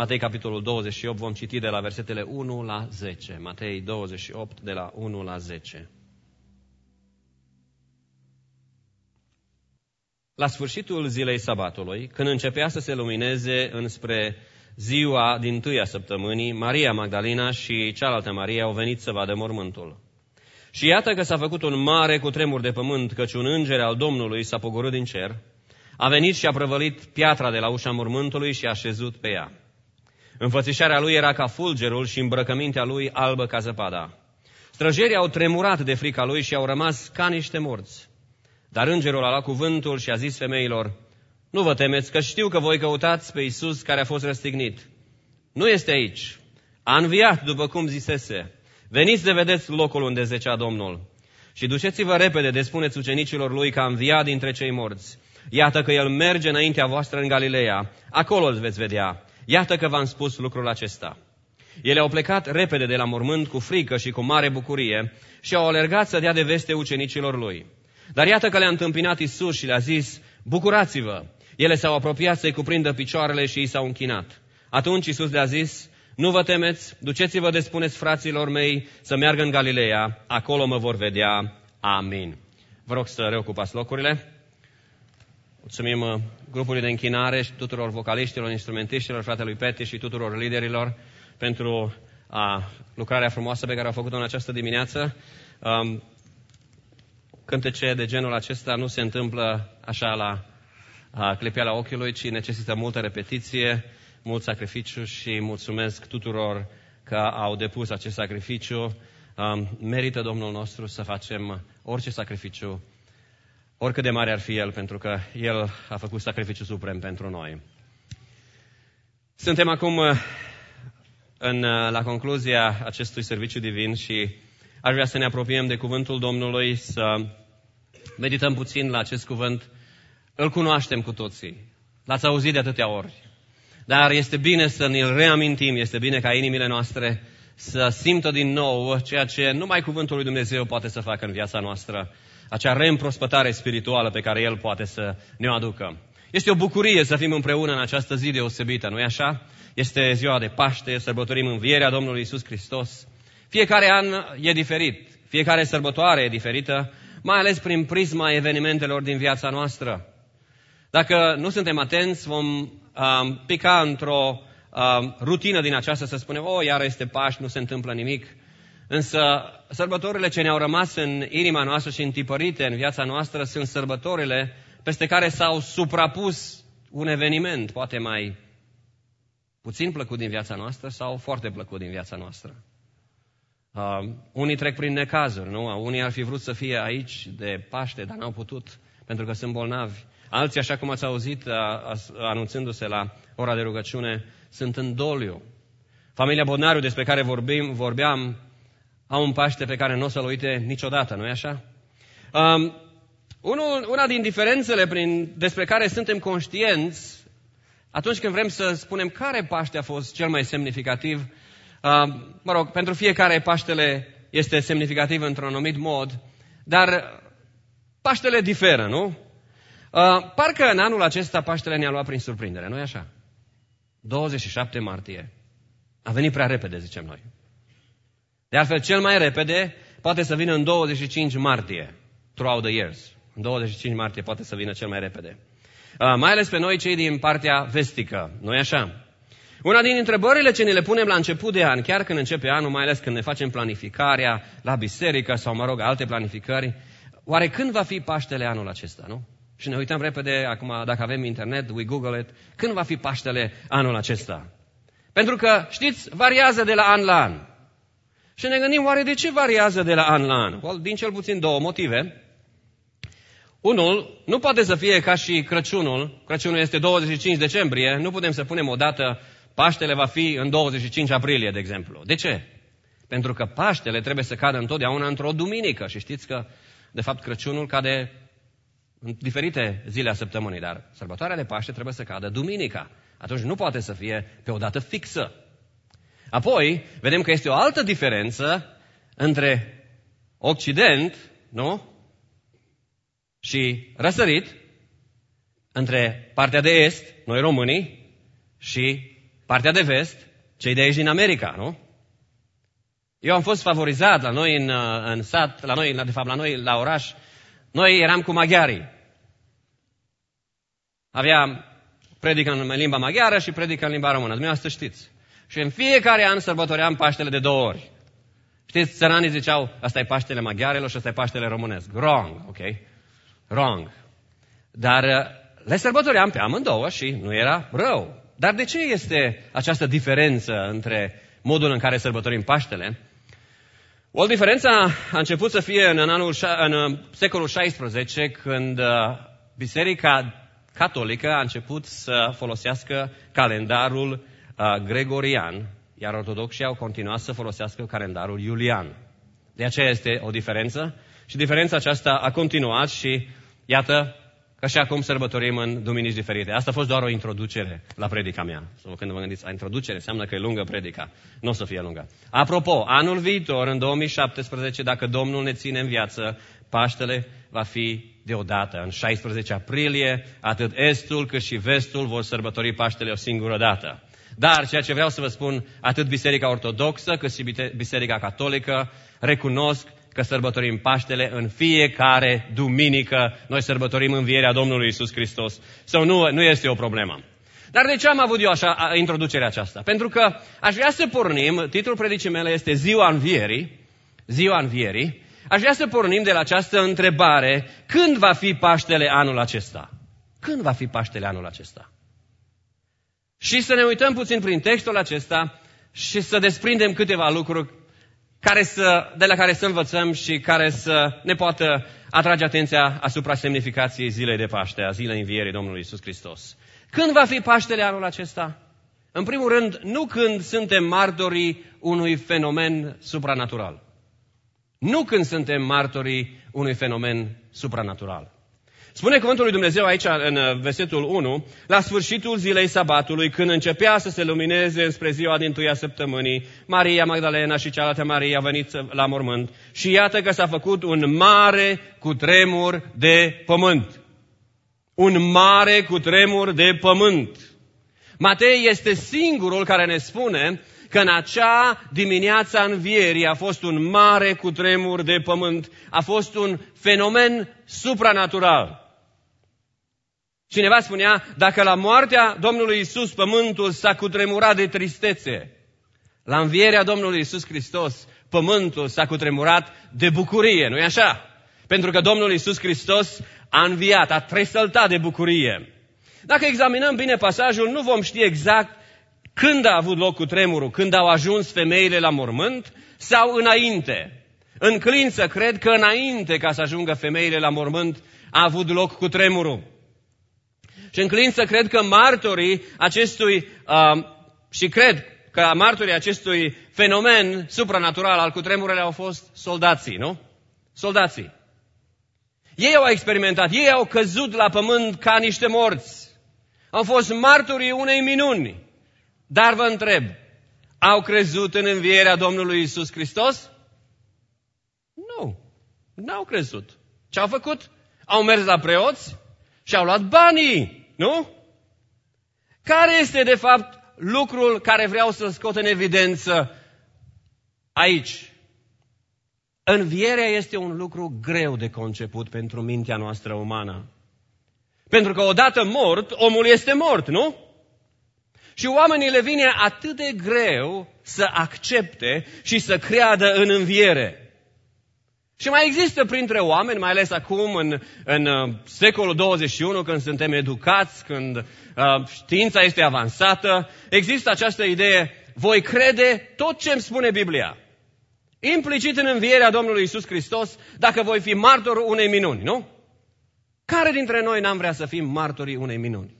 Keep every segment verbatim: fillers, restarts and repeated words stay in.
Matei, capitolul douăzeci și opt, vom citi de la versetele unu la zece. Matei douăzeci și opt, de la unu la zece. La sfârșitul zilei sabatului, când începea să se lumineze înspre ziua dintâia săptămânii, Maria Magdalena și cealaltă Maria au venit să vadă mormântul. Și iată că s-a făcut un mare cutremur de pământ, căci un înger al Domnului s-a pogorât din cer, a venit și a prăvălit piatra de la ușa mormântului și a șezut pe ea. Înfățișarea lui era ca fulgerul și îmbrăcămintea lui albă ca zăpada. Străjerii au tremurat de frica lui și au rămas ca niște morți. Dar îngerul a luat cuvântul și a zis femeilor: nu vă temeți, că știu că voi căutați pe Iisus care a fost răstignit. Nu este aici. A înviat după cum zisese. Veniți de vedeți locul unde zecea Domnul. Și duceți-vă repede de spuneți ucenicilor lui că a înviat dintre cei morți. Iată că el merge înaintea voastră în Galileea. Acolo îl veți vedea. Iată că v-am spus lucrul acesta. Ele au plecat repede de la mormânt cu frică și cu mare bucurie și au alergat să dea de veste ucenicilor lui. Dar iată că le-a întâmpinat Iisus și le-a zis: bucurați-vă! Ele s-au apropiat să-i cuprindă picioarele și i s-au închinat. Atunci Iisus le-a zis: nu vă temeți, duceți-vă de spuneți fraților mei să meargă în Galileea, acolo mă vor vedea. Amin. Vă rog să reocupați locurile. Mulțumim grupului de închinare și tuturor vocaliștilor, instrumentiștilor, fratelui Peti și tuturor liderilor pentru a, lucrarea frumoasă pe care au făcut-o în această dimineață. Um, cântece de genul acesta nu se întâmplă așa la a, clipeala ochiului, ci necesită multă repetiție, mult sacrificiu și mulțumesc tuturor că au depus acest sacrificiu. Um, merită Domnul nostru să facem orice sacrificiu, oricât de mare ar fi El, pentru că El a făcut sacrificiul suprem pentru noi. Suntem acum în, la concluzia acestui serviciu divin și aș vrea să ne apropiem de cuvântul Domnului, să medităm puțin la acest cuvânt. Îl cunoaștem cu toții, l-ați auzit de atâtea ori, dar este bine să ne-l reamintim, este bine ca inimile noastre să simtă din nou ceea ce numai cuvântul lui Dumnezeu poate să facă în viața noastră, acea reîmprospătare spirituală pe care El poate să ne-o aducă. Este o bucurie să fim împreună în această zi deosebită, nu-i așa? Este ziua de Paște, sărbătorim învierea Domnului Iisus Hristos. Fiecare an e diferit, fiecare sărbătoare e diferită, mai ales prin prisma evenimentelor din viața noastră. Dacă nu suntem atenți, vom um, pica într-o um, rutină din aceasta să spunem: o, iară este Paște, nu se întâmplă nimic. Însă sărbătorile ce ne-au rămas în inima noastră și întipărite în viața noastră sunt sărbătorile peste care s-au suprapus un eveniment, poate mai puțin plăcut din viața noastră sau foarte plăcut din viața noastră. Uh, unii trec prin necazuri, nu? Unii ar fi vrut să fie aici de Paște, dar n-au putut pentru că sunt bolnavi. Alții, așa cum ați auzit a, a, anunțându-se la ora de rugăciune, sunt în doliu. Familia Bodnariu, despre care vorbim, vorbeam, au un Paște pe care nu o să-l uite niciodată, nu-i așa? Um, unul, una din diferențele prin, despre care suntem conștienți atunci când vrem să spunem care Paște a fost cel mai semnificativ, uh, mă rog, pentru fiecare Paștele este semnificativ într-un anumit mod, dar Paștele diferă, nu? Uh, parcă în anul acesta Paștele ne-a luat prin surprindere, nu-i așa? douăzeci și șapte martie. A venit prea repede, zicem noi. De altfel, cel mai repede poate să vină în douăzeci și cinci martie, throughout the years. În douăzeci și cinci martie poate să vină cel mai repede. Uh, mai ales pe noi, cei din partea vestică, nu-i așa? Una din întrebările ce ne le punem la început de an, chiar când începe anul, mai ales când ne facem planificarea la biserică sau, mă rog, alte planificări, oare când va fi Paștele anul acesta, nu? Și ne uităm repede, acum, dacă avem internet, we Google it, când va fi Paștele anul acesta? Pentru că, știți, variază de la an la an. Și ne gândim, oare de ce variază de la an la an? Well, din cel puțin două motive. Unul, nu poate să fie ca și Crăciunul. Crăciunul este douăzeci și cinci decembrie, nu putem să punem o dată, Paștele va fi în douăzeci și cinci aprilie, de exemplu. De ce? Pentru că Paștele trebuie să cadă întotdeauna într-o duminică. Și știți că, de fapt, Crăciunul cade în diferite zile a săptămânii, dar sărbătoarea de Paște trebuie să cadă duminica. Atunci nu poate să fie pe o dată fixă. Apoi, vedem că este o altă diferență între Occident, nu? Și răsărit, între partea de est, noi românii, și Partea de vest, cei de aici din America, nu? Eu am fost favorizat la noi în, în sat, la noi, de fapt la noi la oraș, noi eram cu maghiarii. Aveam predică în limba maghiară și predică în limba română, dumneavoastră știți. Și în fiecare an sărbătoream Paștele de două ori. Știți, țăranii ziceau, ăsta e Paștele maghiarelor și ăsta e Paștele românesc. Wrong, ok? Wrong. Dar le sărbătoream pe amândouă și nu era rău. Dar de ce este această diferență între modul în care sărbătorim Paștele? O diferență a început să fie în, anul, în secolul șaisprezece, când Biserica Catolică a început să folosească calendarul uh, gregorian, iar ortodoxii au continuat să folosească calendarul iulian. De aceea este o diferență și diferența aceasta a continuat și iată că și acum sărbătorim în duminici diferite. Asta a fost doar o introducere la predica mea. Sau când vă gândiți, a introducere înseamnă că e lungă predica. Nu o să fie lungă. Apropo, anul viitor, în două mii șaptesprezece, dacă Domnul ne ține în viață, Paștele va fi deodată. În șaisprezece aprilie, atât estul cât și vestul vor sărbători Paștele o singură dată. Dar ceea ce vreau să vă spun, atât Biserica Ortodoxă cât și Biserica Catolică recunosc că sărbătorim Paștele în fiecare duminică. Noi sărbătorim învierea Domnului Iisus Hristos. Sau nu, nu este o problemă. Dar de ce am avut eu așa introducerea aceasta? Pentru că aș vrea să pornim, titlul predicii mele este Ziua Învierii, Ziua Învierii. Aș vrea să pornim de la această întrebare, când va fi Paștele anul acesta? Când va fi Paștele anul acesta? Și să ne uităm puțin prin textul acesta și să desprindem câteva lucruri care să, de la care să învățăm și care să ne poată atrage atenția asupra semnificației zilei de Paște, a zilei învierii Domnului Iisus Hristos. Când va fi Paștele anul acesta? În primul rând, nu când suntem martorii unui fenomen supranatural. Nu când suntem martorii unui fenomen supranatural. Spune cuvântul lui Dumnezeu aici în versetul unu, la sfârșitul zilei sabatului, când începea să se lumineze spre ziua dintâia săptămânii, Maria Magdalena și cealaltă Maria a venit la mormânt și iată că s-a făcut un mare cutremur de pământ. Un mare cutremur de pământ. Matei este singurul care ne spune că în acea dimineață a învierii a fost un mare cutremur de pământ, a fost un fenomen supranatural. Cineva spunea, dacă la moartea Domnului Iisus pământul s-a cutremurat de tristețe, la învierea Domnului Iisus Hristos pământul s-a cutremurat de bucurie, nu-i așa? Pentru că Domnul Iisus Hristos a înviat, a tresăltat de bucurie. Dacă examinăm bine pasajul, nu vom ști exact când a avut loc cutremurul, când au ajuns femeile la mormânt sau înainte. Înclin să cred că înainte ca să ajungă femeile la mormânt a avut loc cutremurul. Și înclin să cred că martorii acestui, uh, și cred că martorii acestui fenomen supranatural al cutremurului au fost soldații, nu? Soldații. Ei au experimentat, ei au căzut la pământ ca niște morți. Au fost martorii unei minuni. Dar vă întreb, au crezut în învierea Domnului Iisus Hristos? Nu, n-au crezut. Ce au făcut? Au mers la preoți și au luat banii, nu? Care este de fapt lucrul care vreau să scot în evidență aici? Învierea este un lucru greu de conceput pentru mintea noastră umană. Pentru că odată mort, omul este mort, nu? Și oamenii le vine atât de greu să accepte și să creadă în înviere. Și mai există printre oameni, mai ales acum în, în uh, secolul douăzeci și unu, când suntem educați, când uh, știința este avansată, există această idee, voi crede tot ce îmi spune Biblia. Implicit în învierea Domnului Iisus Hristos, dacă voi fi martor unei minuni, nu? Care dintre noi n-am vrea să fim martorii unei minuni?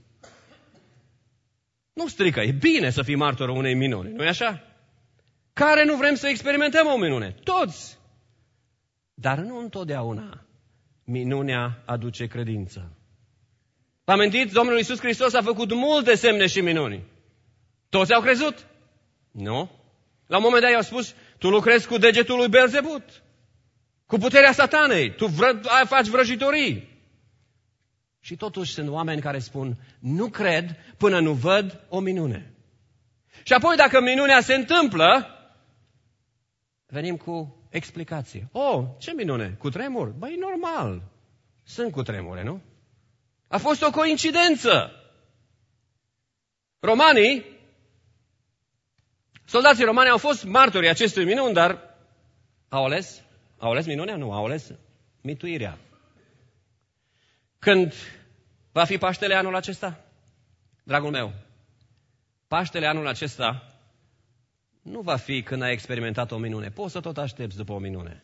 Nu strică, e bine să fii martorul unei minuni, nu-i așa? Care nu vrem să experimentăm o minune? Toți! Dar nu întotdeauna minunea aduce credință. Vă amintiți? Domnul Iisus Hristos a făcut multe semne și minuni. Toți au crezut? Nu. La un moment dat i-au spus, tu lucrezi cu degetul lui Beelzebut, cu puterea satanei, tu vră, faci vrăjitorii. Și totuși sunt oameni care spun, nu cred până nu văd o minune. Și apoi, dacă minunea se întâmplă, venim cu explicație. Oh, ce minune? Cu tremur? Băi, normal. Sunt cu tremure, nu? A fost o coincidență. Romanii, soldații romani au fost martorii acestui minuni, dar au ales, au ales minunea? Nu, au ales mituirea. Când va fi Paștele anul acesta? Dragul meu, Paștele anul acesta nu va fi când ai experimentat o minune. Poți să tot aștepți după o minune.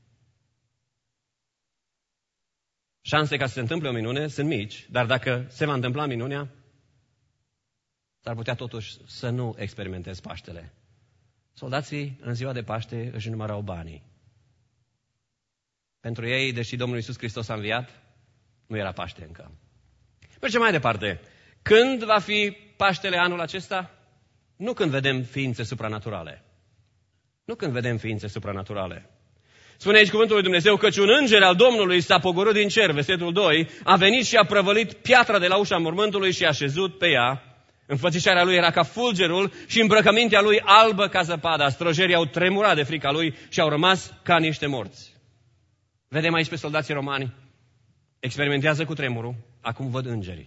Șanse ca să se întâmple o minune sunt mici, dar dacă se va întâmpla minunea, s-ar putea totuși să nu experimentezi Paștele. Soldații în ziua de Paște își numărau banii. Pentru ei, deși Domnul Iisus Hristos a înviat, nu era Paște încă. Mergem mai departe. Când va fi Paștele anul acesta? Nu când vedem ființe supranaturale. Nu când vedem ființe supranaturale. Spune aici cuvântul lui Dumnezeu, căci un înger al Domnului s-a pogorât din cer, versetul doi, a venit și a prăvălit piatra de la ușa mormântului și a așezut pe ea. Înfățișarea lui era ca fulgerul și îmbrăcămintea lui albă ca zăpada. Strojerii au tremurat de frica lui și au rămas ca niște morți. Vedem aici pe soldații romani. Experimentează cu tremurul, acum văd îngerii.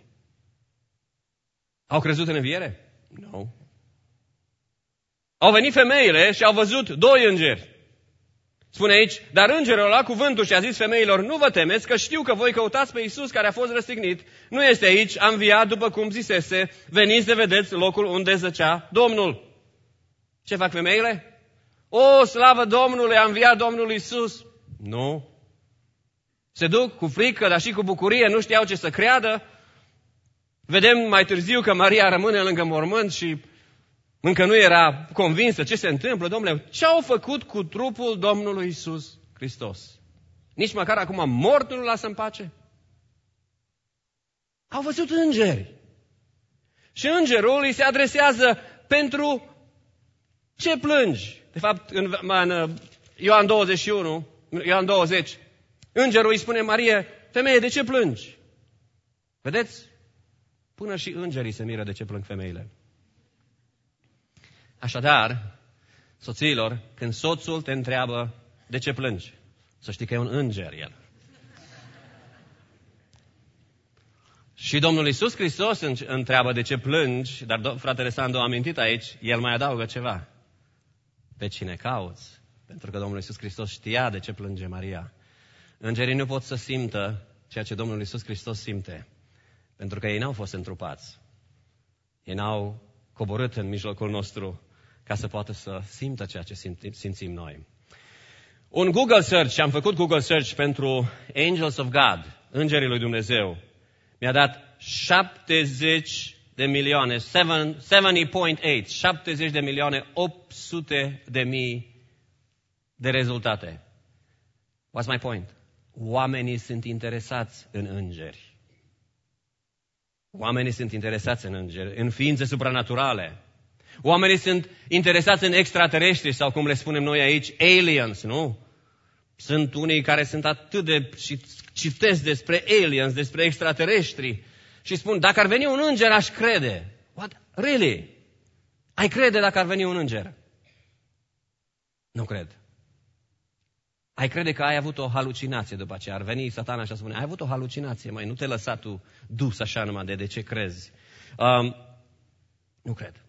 Au crezut în înviere? Nu. Au venit femeile și au văzut doi îngeri. Spune aici, dar îngerul a luat cuvântul și a zis femeilor, nu vă temeți, că știu că voi căutați pe Iisus care a fost răstignit. Nu este aici, a înviat după cum zisese, veniți să vedeți locul unde zăcea Domnul. Ce fac femeile? O, slavă Domnului, a înviat Domnul Iisus. Nu. Se duc cu frică, dar și cu bucurie, nu știau ce să creadă. Vedem mai târziu că Maria rămâne lângă mormânt și încă nu era convinsă ce se întâmplă. Domnule, ce au făcut cu trupul Domnului Iisus Hristos? Nici măcar acum mort nu-l lasă în pace? Au văzut îngeri. Și îngerul îi se adresează, pentru ce plângi? De fapt, în, în Ioan douăzeci și unu, Ioan douăzeci, îngerul îi spune Marie, femeie, de ce plângi? Vedeți? Până și îngerii se miră de ce plâng femeile. Așadar, soțiilor, când soțul te întreabă de ce plângi, să știi că e un înger el. Și Domnul Iisus Hristos întreabă de ce plângi, dar fratele Sandu a amintit aici, el mai adaugă ceva. Pe cine cauți? Pentru că Domnul Iisus Hristos știa de ce plânge Maria. Îngerii nu pot să simtă ceea ce Domnul Iisus Hristos simte, pentru că ei n-au fost întrupați. Ei n-au coborât în mijlocul nostru ca să poată să simtă ceea ce simțim noi. Un Google search, am făcut Google search pentru Angels of God, Îngerii lui Dumnezeu, mi-a dat șaptezeci de milioane, șaptezeci virgulă opt, șaptezeci de milioane opt sute de mii de rezultate. What's my point? Oamenii sunt interesați în îngeri. Oamenii sunt interesați în îngeri, în ființe supranaturale. Oamenii sunt interesați în extraterestri sau cum le spunem noi aici, aliens, nu? Sunt unii care sunt atât de și citesc despre aliens, despre extraterestri și spun, dacă ar veni un înger, aș crede. What? Really? Ai crede dacă ar veni un înger? Nu cred. Ai crede că ai avut o halucinație după aceea. Ar veni Satana și ar spune, ai avut o halucinație, mai nu te lăsa tu dus așa numai de, de ce crezi. Um, nu cred.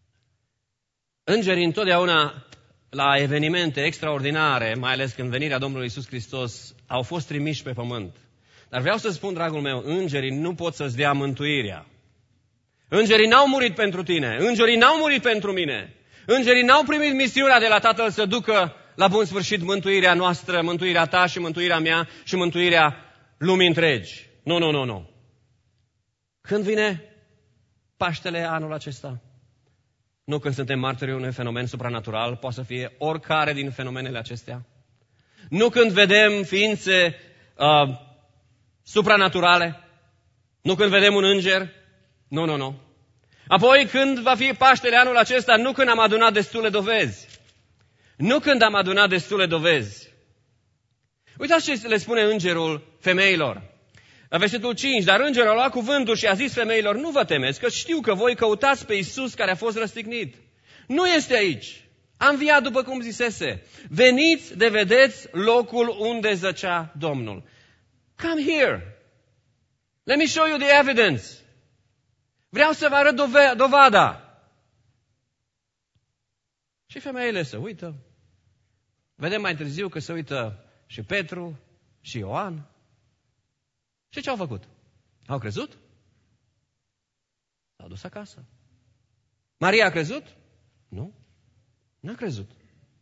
Îngerii întotdeauna la evenimente extraordinare, mai ales când venirea Domnului Iisus Hristos, au fost trimiși pe pământ. Dar vreau să spun, dragul meu, îngerii nu pot să-ți dea mântuirea. Îngerii n-au murit pentru tine. Îngerii n-au murit pentru mine. Îngerii n-au primit misiunea de la Tatăl să ducă la bun sfârșit mântuirea noastră, mântuirea ta și mântuirea mea și mântuirea lumii întregi. Nu, nu, nu, nu. Când vine Paștele anul acesta? Nu când suntem martorii unui fenomen supranatural, poate să fie oricare din fenomenele acestea. Nu când vedem ființe uh, supranaturale. Nu când vedem un înger. Nu, nu, nu. Apoi când va fi Paștele anul acesta, nu când am adunat destule dovezi. Nu când am adunat destule dovezi. Uitați ce le spune îngerul femeilor. La versetul cinci, dar îngerul a luat cuvântul și a zis femeilor, nu vă temeți, că știu că voi căutați pe Iisus care a fost răstignit. Nu este aici. A înviat după cum zisese. Veniți de vedeți locul unde zăcea Domnul. Come here. Let me show you the evidence. Vreau să vă arăt dove- dovada. Și femeile se uită. Vedem mai târziu că se uită și Petru și Ioan. Și ce au făcut? Au crezut? S-au dus acasă. Maria a crezut? Nu. N-a crezut.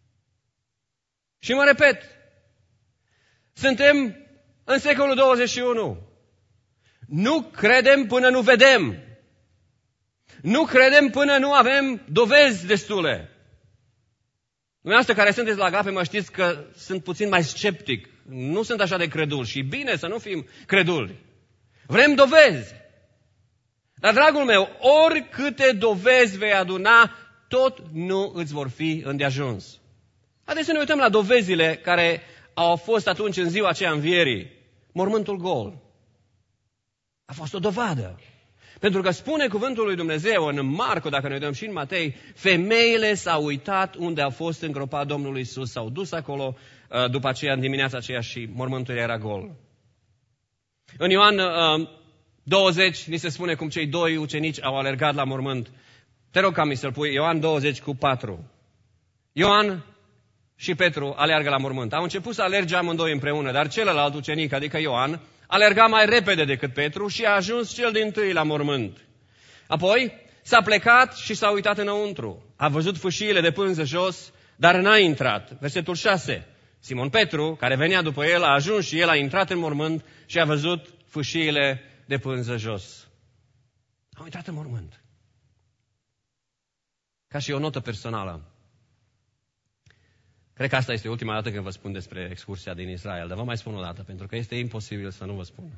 Și mă repet, suntem în secolul douăzeci și unu. Nu credem până nu vedem. Nu credem până nu avem dovezi destule. Dumneavoastră care sunteți la Agape, mă știți că sunt puțin mai sceptic. Nu sunt așa de credul și bine să nu fim creduli. Vrem dovezi. Dar, dragul meu, oricâte dovezi vei aduna, tot nu îți vor fi îndeajuns. Haideți să ne uităm la dovezile care au fost atunci în ziua aceea învierii. Mormântul gol. A fost o dovadă. Pentru că spune cuvântul lui Dumnezeu în Marcu, dacă ne uităm și în Matei, femeile s-au uitat unde a fost îngropat Domnul Iisus, s-au dus acolo după aceea, în dimineața aceea și mormântul era gol. În Ioan douăzeci, ni se spune cum cei doi ucenici au alergat la mormânt. Te rog ca mi să-l pui, Ioan douăzeci cu patru. Ioan și Petru aleargă la mormânt. Au început să alerge amândoi împreună, dar celălalt ucenic, adică Ioan, alerga mai repede decât Petru și a ajuns cel dintâi la mormânt. Apoi s-a plecat și s-a uitat înăuntru. A văzut fâșiile de pânză jos, dar n-a intrat. Versetul șase. Simon Petru, care venea după el, a ajuns și el a intrat în mormânt și a văzut fâșiile de pânză jos. Au intrat în mormânt. Ca și o notă personală. Cred că asta este ultima dată când vă spun despre excursia din Israel, dar vă mai spun o dată, pentru că este imposibil să nu vă spun.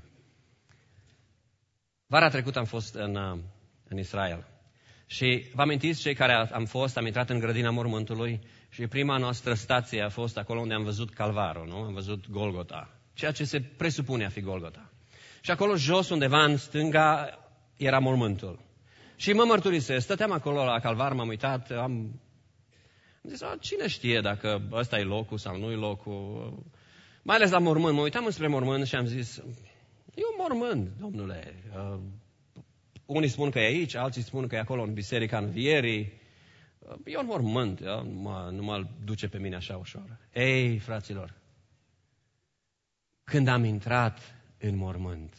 Vara trecută am fost în, în Israel și vă amintiți, cei care am fost, am intrat în grădina mormântului și prima noastră stație a fost acolo unde am văzut Calvarul, nu? Am văzut Golgota, ceea ce se presupune a fi Golgota. Și acolo jos, undeva în stânga, era mormântul. Și mă mărturisesc, stăteam acolo la Calvar, m-am uitat, am... Am zis, cine știe dacă ăsta e locul sau nu e locul? Mai ales la mormânt. Mă uitam înspre mormânt și am zis, e un mormânt, domnule. Uh, unii spun că e aici, alții spun că e acolo în Biserica Învierii. Uh, e un mormânt, uh, nu, mă, nu mă duce pe mine așa ușor. Ei, fraților, când am intrat în mormânt,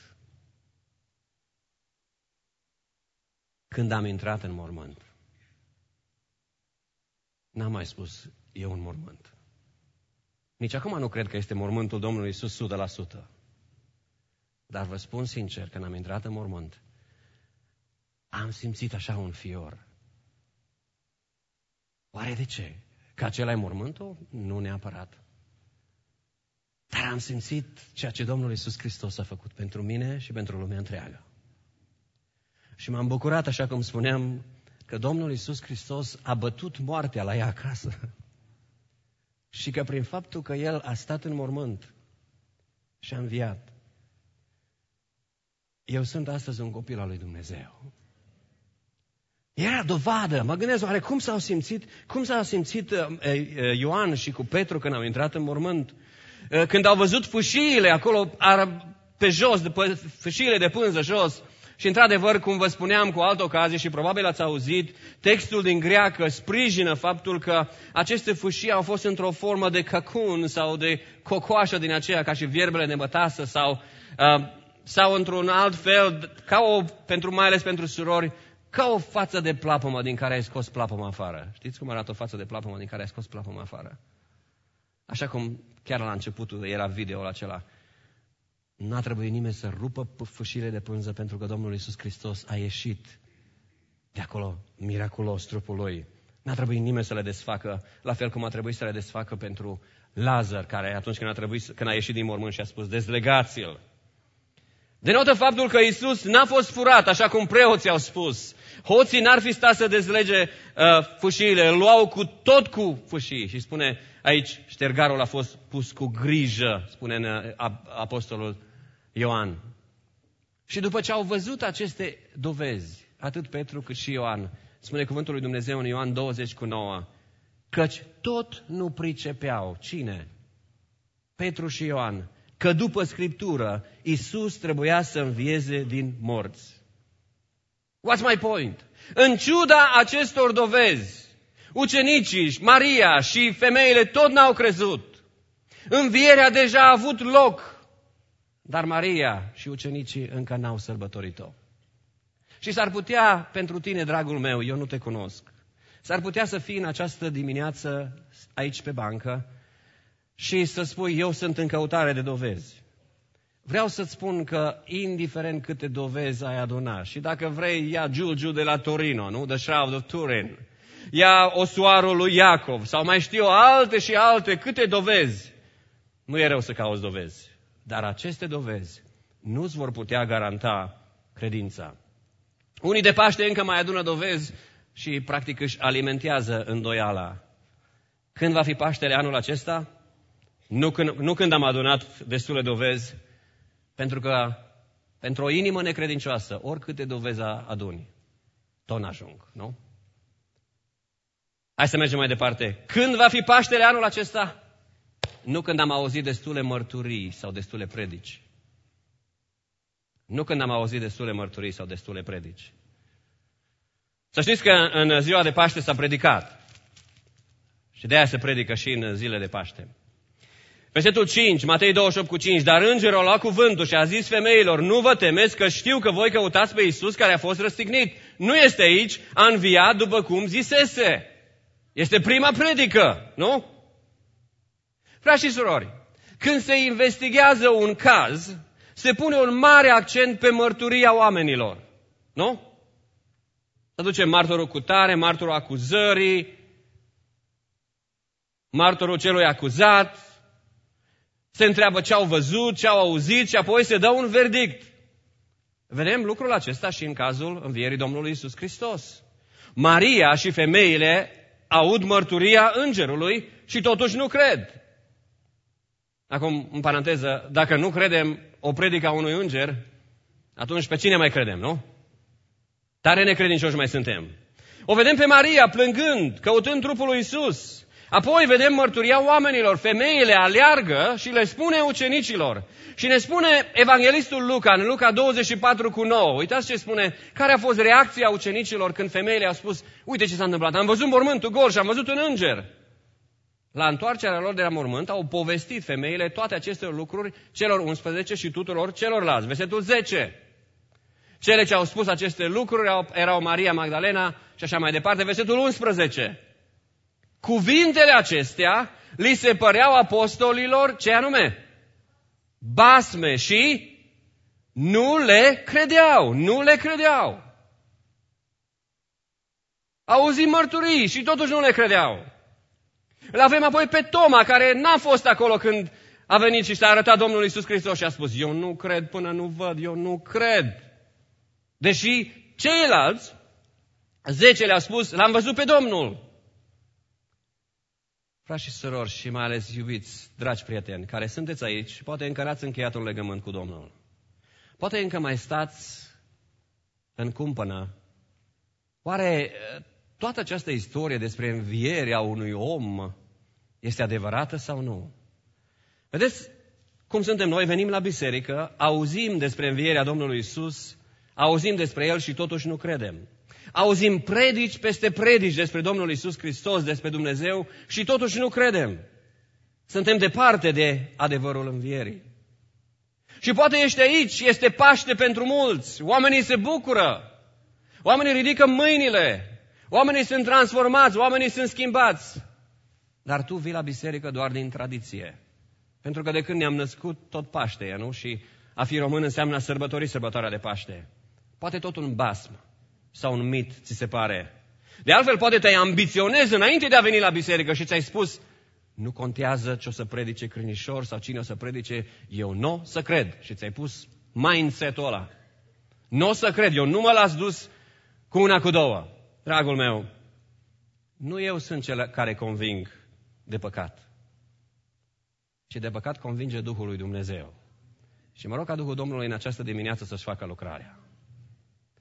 când am intrat în mormânt, n-am mai spus, e un mormânt. Nici acum nu cred că este mormântul Domnului Iisus o sută la sută. Dar vă spun sincer, când am intrat în mormânt, am simțit așa un fior. Oare de ce? Că acela e mormântul? Nu neapărat. Dar am simțit ceea ce Domnul Iisus Hristos a făcut pentru mine și pentru lumea întreagă. Și m-am bucurat, așa cum spuneam, că Domnul Iisus Hristos a bătut moartea la ea acasă. Și că prin faptul că El a stat în mormânt și a înviat, eu sunt astăzi un copil al lui Dumnezeu. Era dovadă. Mă gândesc, oare cum s-au simțit, cum s-au simțit Ioan și cu Petru când au intrat în mormânt? Când au văzut fâșiile acolo pe jos, fâșiile de pânză jos. Și într-adevăr, cum vă spuneam cu altă ocazie și probabil ați auzit, textul din greacă sprijină faptul că aceste fâșii au fost într-o formă de căcun sau de cocoașă din aceea, ca și vierbele de mătasă sau, uh, sau într-un alt fel, ca o, pentru, mai ales pentru surori, ca o față de plapămă din care ai scos plapămă afară. Știți cum arată o față de plapămă din care ai scos plapămă afară? Așa cum chiar la începutul era video-ul acela. N-a trebuit nimeni să rupă fâșile de pânză pentru că Domnul Iisus Hristos a ieșit de acolo miraculos trupul Lui. N-a trebuit nimeni să le desfacă, la fel cum a trebuit să le desfacă pentru Lazar, care atunci când a, trebuit, când a ieșit din mormânt și a spus, dezlegați-l. Denotă faptul că Iisus n-a fost furat, așa cum preoții au spus. Hoții n-ar fi stat să dezlege uh, fâșiile, îl luau cu tot cu fâșii. Și spune aici, ștergarul a fost pus cu grijă, spune în, uh, apostolul Ioan. Și după ce au văzut aceste dovezi, atât Petru cât și Ioan, spune cuvântul lui Dumnezeu în Ioan douăzeci cu nouă, căci tot nu pricepeau. Cine? Petru și Ioan. Că după Scriptură, Iisus trebuia să învieze din morți. What's my point? În ciuda acestor dovezi, ucenicii, Maria și femeile tot n-au crezut. Învierea deja a avut loc, dar Maria și ucenicii încă n-au sărbătorit-o. Și s-ar putea, pentru tine, dragul meu, eu nu te cunosc, s-ar putea să fii în această dimineață aici pe bancă și să spui, eu sunt în căutare de dovezi. Vreau să-ți spun că, indiferent câte dovezi ai adunat, și dacă vrei, ia Giulgiu de la Torino, nu? The Shroud of Turin, ia osuarul lui Iacov, sau mai știu alte și alte, câte dovezi. Nu e rău să cauți dovezi, dar aceste dovezi nu-ți vor putea garanta credința. Unii de Paște încă mai adună dovezi și practic își alimentează îndoiala. Când va fi Paștele anul acesta? Nu când, nu când am adunat destule dovezi, pentru că pentru o inimă necredincioasă, oricâte dovezi aduni, tot n-ajung, nu? Hai să mergem mai departe. Când va fi Paștele anul acesta? Nu când am auzit destule mărturii sau destule predici. Nu când am auzit destule mărturii sau destule predici. Să știți că în ziua de Paște s-a predicat. Și de aia se predică și în zile de Paște. Versetul cinci, Matei douăzeci și opt cu cinci, dar îngerul a luat cuvântul și a zis femeilor, nu vă temeți că știu că voi căutați pe Iisus care a fost răstignit. Nu este aici, a înviat după cum zisese. Este prima predică, nu? Frați și surori, când se investigează un caz, se pune un mare accent pe mărturia oamenilor, nu? Să duce martorul cu tare, martorul acuzării, martorul celui acuzat, se întreabă ce au văzut, ce au auzit și apoi se dă un verdict. Vedem lucrul acesta și în cazul învierii Domnului Iisus Hristos. Maria și femeile aud mărturia îngerului și totuși nu cred. Acum, în paranteză, dacă nu credem o predică a unui înger, atunci pe cine mai credem, nu? Tare necredincioși mai suntem. O vedem pe Maria plângând, căutând trupul lui Iisus. Apoi vedem mărturia oamenilor. Femeile aleargă și le spune ucenicilor. Și ne spune evanghelistul Luca, în Luca douăzeci și patru cu nouă. Uitați ce spune, care a fost reacția ucenicilor când femeile au spus, uite ce s-a întâmplat, am văzut mormântul gol și am văzut un înger. La întoarcerea lor de la mormânt au povestit femeile toate aceste lucruri celor unsprezece și tuturor celorlalți. Versetul zece. Cele ce au spus aceste lucruri erau Maria Magdalena și așa mai departe. Versetul unsprezece. Cuvintele acestea li se păreau apostolilor, ce anume? Basme și nu le credeau, nu le credeau. Auzim mărturii și totuși nu le credeau. Îl avem apoi pe Toma, care n-a fost acolo când a venit și s-a arătat Domnul Iisus Hristos și a spus, eu nu cred până nu văd, eu nu cred. Deși ceilalți, zece le-au spus, l-am văzut pe Domnul. Frați și surori și mai ales iubiți, dragi prieteni, care sunteți aici și poate încă n-ați încheiat un legământ cu Domnul. Poate încă mai stați în cumpănă. Oare toată această istorie despre învierea unui om este adevărată sau nu? Vedeți cum suntem noi, venim la biserică, auzim despre învierea Domnului Iisus, auzim despre El și totuși nu credem. Auzim predici peste predici despre Domnul Iisus Hristos, despre Dumnezeu și totuși nu credem. Suntem departe de adevărul învierii. Și poate ești aici, este Paște pentru mulți, oamenii se bucură, oamenii ridică mâinile, oamenii sunt transformați, oamenii sunt schimbați. Dar tu vii la biserică doar din tradiție. Pentru că de când ne-am născut, tot Paște e, nu? Și a fi român înseamnă a sărbători sărbătoarea de Paște. Poate tot un basm sau un mit, ți se pare. De altfel, poate te-ai ambiționezi înainte de a veni la biserică și ți-ai spus, nu contează ce o să predice Crinișor sau cine o să predice, eu nu o să cred. Și ți-ai pus mindset-ul ăla. Nu o să cred, eu nu mă las dus cu una, cu două. Dragul meu, nu eu sunt cel care conving de păcat, ci de păcat convinge Duhul lui Dumnezeu. Și mă rog ca Duhul Domnului în această dimineață să-și facă lucrarea.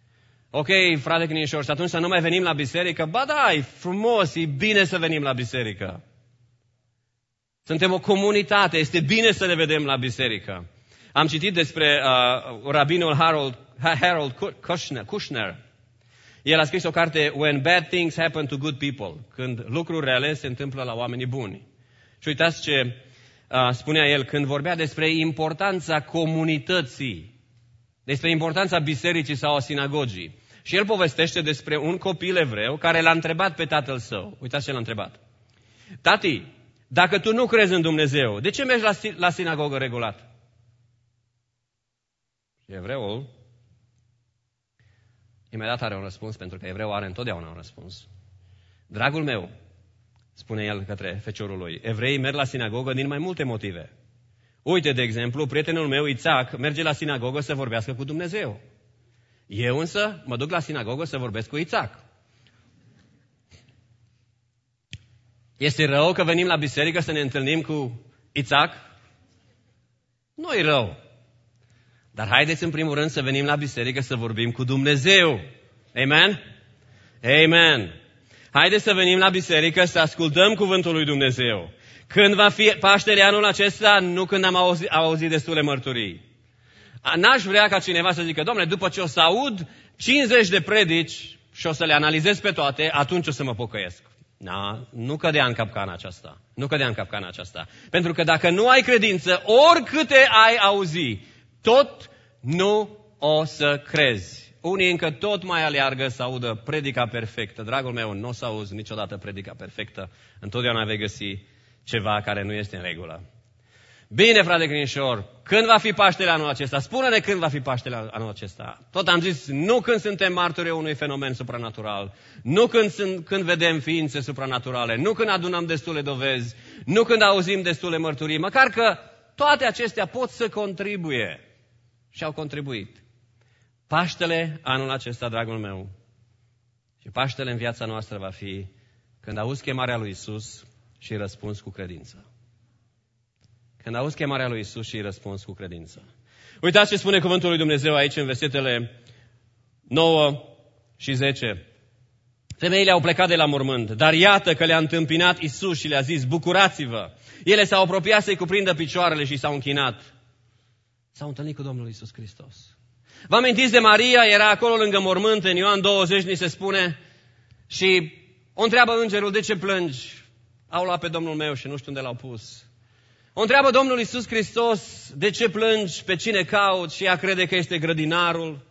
Ok, frate credincior, și atunci să nu mai venim la biserică? Ba da, e frumos, e bine să venim la biserică. Suntem o comunitate, este bine să ne vedem la biserică. Am citit despre uh, rabinul Harold, Harold Kushner, Kushner. El a scris o carte, When Bad Things Happen to Good People, când lucruri rele se întâmplă la oamenii buni. Și uitați ce uh, spunea el când vorbea despre importanța comunității, despre importanța bisericii sau a sinagogii. Și el povestește despre un copil evreu care l-a întrebat pe tatăl său. Uitați ce l-a întrebat. Tati, dacă tu nu crezi în Dumnezeu, de ce mergi la, la sinagogă regulat? Și evreul imediat are un răspuns, pentru că evreul are întotdeauna un răspuns. Dragul meu, spune el către feciorul lui, evreii merg la sinagogă din mai multe motive. Uite, de exemplu, prietenul meu, Isaac, merge la sinagogă să vorbească cu Dumnezeu. Eu însă mă duc la sinagogă să vorbesc cu Isaac. Este rău că venim la biserică să ne întâlnim cu Isaac? Nu e rău. Dar haideți în primul rând să venim la biserică să vorbim cu Dumnezeu. Amen? Amen. Haideți să venim la biserică să ascultăm cuvântul lui Dumnezeu. Când va fi Paștele anul acesta, nu când am auzit, auzit destule mărturii. N-aș vrea ca cineva să zică, Dom'le, după ce o să aud cincizeci de predici și o să le analizez pe toate, atunci o să mă pocăiesc. Na, nu cădea în capcana aceasta. Nu cădea în capcana aceasta. Pentru că dacă nu ai credință, oricâte ai auzi, tot nu o să crezi. Unii încă tot mai aleargă să audă predica perfectă. Dragul meu, nu o să auzi niciodată predica perfectă. Întotdeauna vei găsi ceva care nu este în regulă. Bine, frate credincior, când va fi Paștele anul acesta? Spune-ne când va fi Paștele anul acesta. Tot am zis, nu când suntem martori unui fenomen supranatural, nu când, sunt, când vedem ființe supranaturale, nu când adunăm destule dovezi, nu când auzim destule mărturii, măcar că toate acestea pot să contribuie și au contribuit. Paștele anul acesta, dragul meu, și Paștele în viața noastră va fi când auzi chemarea lui Isus și răspunzi cu credință. Când auzi chemarea lui Isus și răspunzi cu credință. Uitați ce spune cuvântul lui Dumnezeu aici în versetele nouă și zece. Femeile au plecat de la mormânt, dar iată că le-a întâmpinat Isus și le-a zis, bucurați-vă. Ele s-au apropiat să-i cuprindă picioarele și s-au închinat. S-au întâlnit cu Domnul Iisus Hristos. Vă amintiți de Maria? Era acolo lângă mormânt, în Ioan douăzeci ni se spune, și o întreabă îngerul, de ce plângi? Au luat pe Domnul meu și nu știu unde l-au pus. O întreabă Domnul Iisus Hristos, de ce plângi, pe cine cauți, și ea crede că este grădinarul.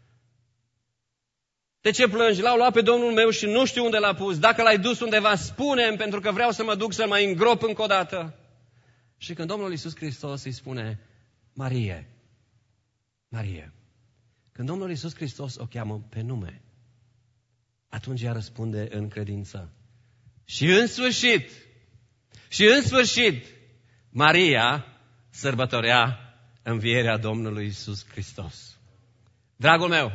De ce plângi? L-au luat pe Domnul meu și nu știu unde l-a pus. Dacă l-ai dus undeva, spune-mi, pentru că vreau să mă duc să mai îngrop încă o dată. Și când Domnul Iisus Hristos îi spune, Marie, Marie, când Domnul Iisus Hristos o cheamă pe nume, atunci ea răspunde în credință. Și în sfârșit, și în sfârșit, Maria sărbătorea învierea Domnului Iisus Hristos. Dragul meu,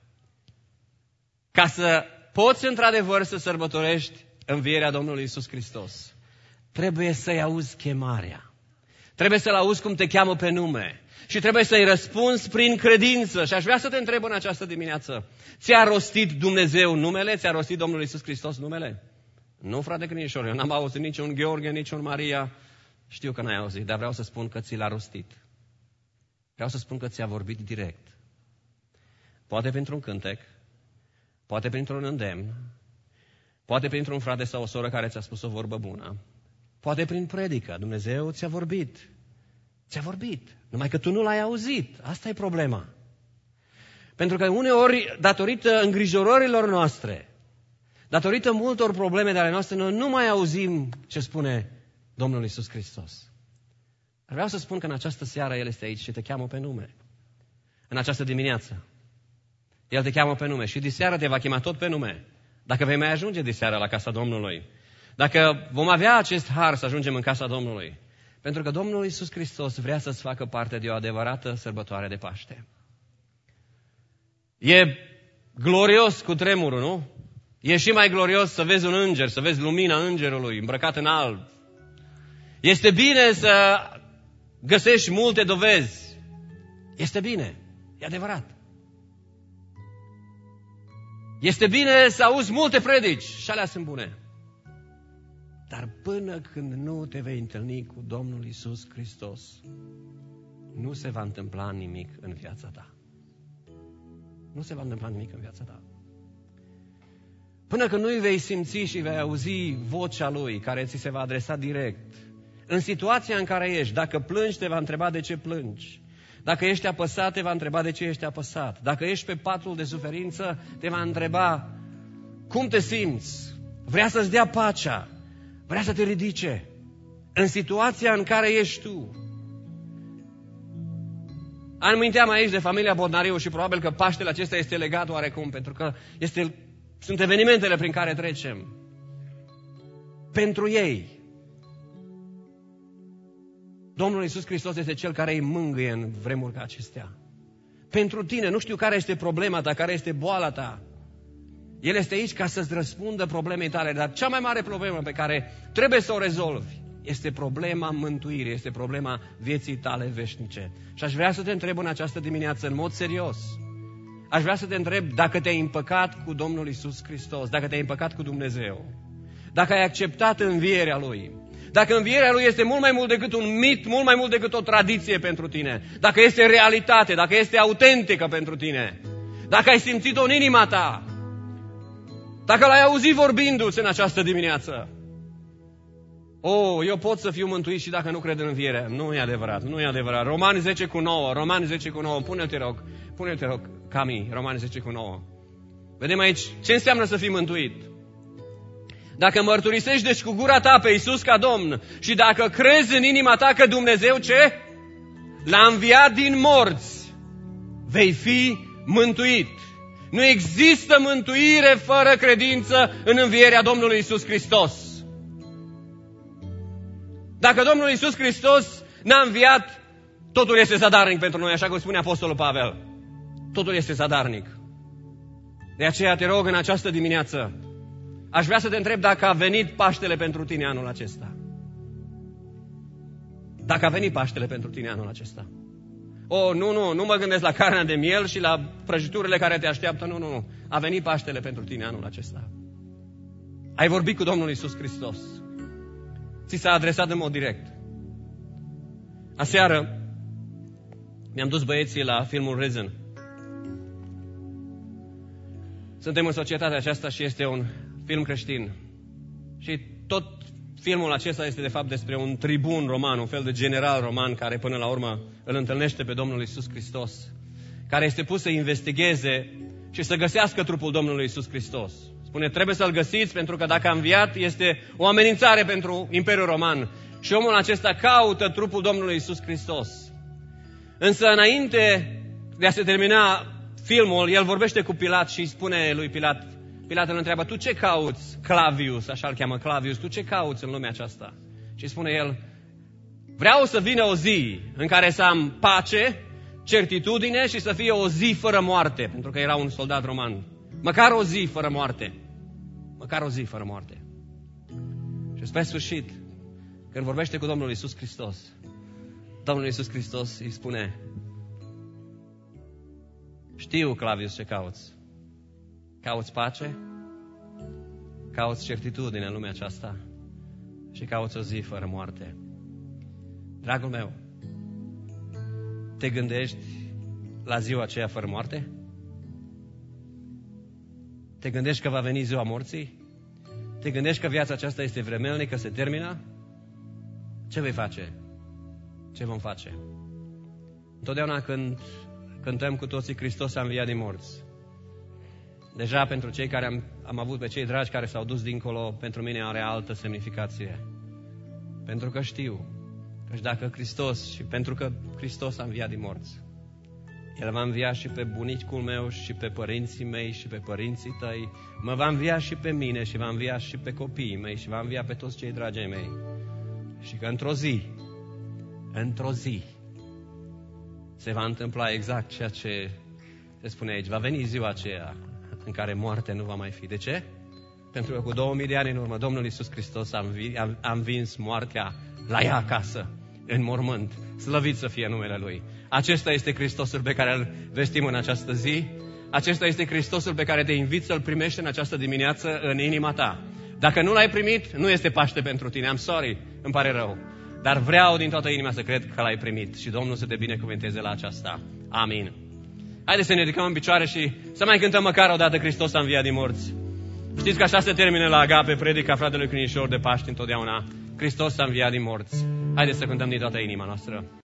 ca să poți într-adevăr să sărbătorești învierea Domnului Iisus Hristos, trebuie să-i auzi chemarea. Trebuie să-l auzi cum te cheamă pe nume. Și trebuie să-i răspunzi prin credință. Și aș vrea să te întreb în această dimineață. Ți-a rostit Dumnezeu numele? Ți-a rostit Domnul Iisus Hristos numele? Nu, frate credincior, eu n-am auzit niciun Gheorghe, niciun Maria. Știu că n-ai auzit, dar vreau să spun că ți l-a rostit. Vreau să spun că ți-a vorbit direct. Poate printr-un cântec, poate printr-un îndemn, poate printr-un frate sau o soră care ți-a spus o vorbă bună, poate prin predică. Dumnezeu ți-a vorbit. Ți-a vorbit. Numai că tu nu l-ai auzit. Asta e problema. Pentru că uneori, datorită îngrijorărilor noastre, datorită multor probleme de ale noastre, noi nu mai auzim ce spune Domnul Iisus Hristos. Vreau să spun că în această seară El este aici și te cheamă pe nume. În această dimineață. El te cheamă pe nume și diseară te va chema tot pe nume. Dacă vei mai ajunge diseară la casa Domnului. Dacă vom avea acest har să ajungem în casa Domnului. Pentru că Domnul Iisus Hristos vrea să-ți facă parte de o adevărată sărbătoare de Paște. E glorios cu tremurul, nu? E și mai glorios să vezi un înger, să vezi lumina îngerului îmbrăcat în alb. Este bine să găsești multe dovezi. Este bine, e adevărat. Este bine să auzi multe predici și alea sunt bune. Dar până când nu te vei întâlni cu Domnul Iisus Hristos, nu se va întâmpla nimic în viața ta. Nu se va întâmpla nimic în viața ta. Până când nu-i vei simți și vei auzi vocea Lui, care ți se va adresa direct, în situația în care ești, dacă plângi, te va întreba de ce plângi. Dacă ești apăsat, te va întreba de ce ești apăsat. Dacă ești pe patul de suferință, te va întreba cum te simți. Vrea să-ți dea pacea. Vrea să te ridice. În situația în care ești tu. Aminteam aici de familia Bodnariu și probabil că Paștele acesta este legat oarecum, pentru că este, sunt evenimentele prin care trecem. Pentru ei, Domnul Iisus Hristos este Cel care îi mângâie în vremuri ca acestea. Pentru tine, nu știu care este problema ta, care este boala ta. El este aici ca să-ți răspundă problemei tale, dar cea mai mare problemă pe care trebuie să o rezolvi este problema mântuirii, este problema vieții tale veșnice. Și aș vrea să te întreb în această dimineață, în mod serios, aș vrea să te întreb dacă te-ai împăcat cu Domnul Iisus Hristos, dacă te-ai împăcat cu Dumnezeu, dacă ai acceptat învierea Lui, dacă învierea Lui este mult mai mult decât un mit, mult mai mult decât o tradiție pentru tine, dacă este realitate, dacă este autentică pentru tine, dacă ai simțit-o în inima ta, dacă l-ai auzit vorbindu-ți în această dimineață. Oh, eu pot să fiu mântuit și dacă nu cred în înviere. Nu e adevărat, nu e adevărat. Romani zece cu nouă, Romani zece cu nouă, pune-te rog, pune-te rog, Cami, Romani zece cu nouă. Vedem aici ce înseamnă să fii mântuit. Dacă mărturisești deci cu gura ta pe Iisus ca Domn și dacă crezi în inima ta că Dumnezeu ce? L-a înviat din morți, vei fi mântuit. Nu există mântuire fără credință în învierea Domnului Iisus Hristos. Dacă Domnul Iisus Hristos n-a înviat, totul este zadarnic pentru noi, așa cum spune Apostolul Pavel. Totul este zadarnic. De aceea te rog în această dimineață, aș vrea să te întreb dacă a venit Paștele pentru tine anul acesta. Dacă a venit Paștele pentru tine anul acesta. Oh, nu, nu, nu mă gândesc la carnea de miel și la prăjiturile care te așteaptă. Nu, nu, nu. A venit Paștele pentru tine anul acesta. Ai vorbit cu Domnul Iisus Hristos. Ți s-a adresat în mod direct. Aseară mi-am dus băieții la filmul Risen. Suntem în societatea aceasta și este un film creștin. Și tot filmul acesta este de fapt despre un tribun roman, un fel de general roman care până la urmă îl întâlnește pe Domnul Iisus Hristos, care este pus să investigheze și să găsească trupul Domnului Iisus Hristos. Spune, trebuie să-l găsiți pentru că dacă a înviat este o amenințare pentru Imperiul Roman. Și omul acesta caută trupul Domnului Iisus Hristos. Însă înainte de a se termina filmul, el vorbește cu Pilat și îi spune lui Pilat, Pilat îl întreabă, tu ce cauți, Clavius, așa îl cheamă Clavius, tu ce cauți în lumea aceasta? Și spune el, vreau să vină o zi în care să am pace, certitudine și să fie o zi fără moarte, pentru că era un soldat roman. Măcar o zi fără moarte. Măcar o zi fără moarte. Și spre sfârșit, când vorbește cu Domnul Iisus Hristos, Domnul Iisus Hristos îi spune, știu, Clavius, ce cauți. Cauți pace, cauți certitudine în lumea aceasta și cauți o zi fără moarte. Dragul meu, te gândești la ziua aceea fără moarte? Te gândești că va veni ziua morții? Te gândești că viața aceasta este vremelnică, se termină? Ce vei face? Ce vom face? Întotdeauna când cântăm cu toții Hristos a înviat din morți, deja pentru cei care am, am avut pe cei dragi care s-au dus dincolo, pentru mine are altă semnificație. Pentru că știu că dacă Hristos, și pentru că Hristos a înviat din morți, El va învia și pe bunicul meu și pe părinții mei și pe părinții tăi, mă va învia și pe mine și va învia și pe copiii mei și va învia pe toți cei dragi ai mei. Și că într-o zi, într-o zi, se va întâmpla exact ceea ce se spune aici. Va veni ziua aceea în care moartea nu va mai fi. De ce? Pentru că cu două mii de ani în urmă Domnul Iisus Hristos a, învi, a, a învins moartea la ea acasă, în mormânt. Slăvit să fie numele Lui. Acesta este Hristosul pe care îl vestim în această zi. Acesta este Hristosul pe care te invit să-L primești în această dimineață în inima ta. Dacă nu L-ai primit, nu este Paște pentru tine. I'm sorry, îmi pare rău. Dar vreau din toată inima să cred că L-ai primit și Domnul să te binecuvânteze la aceasta. Amin. Haideți să ne ridicăm în picioare și să mai cântăm măcar o dată Hristos a înviat din morți. Știți că așa se termină la Agape predica fratelui Crinișor de Paști întotdeauna. Hristos a înviat din morți. Haideți să cântăm din toată inima noastră.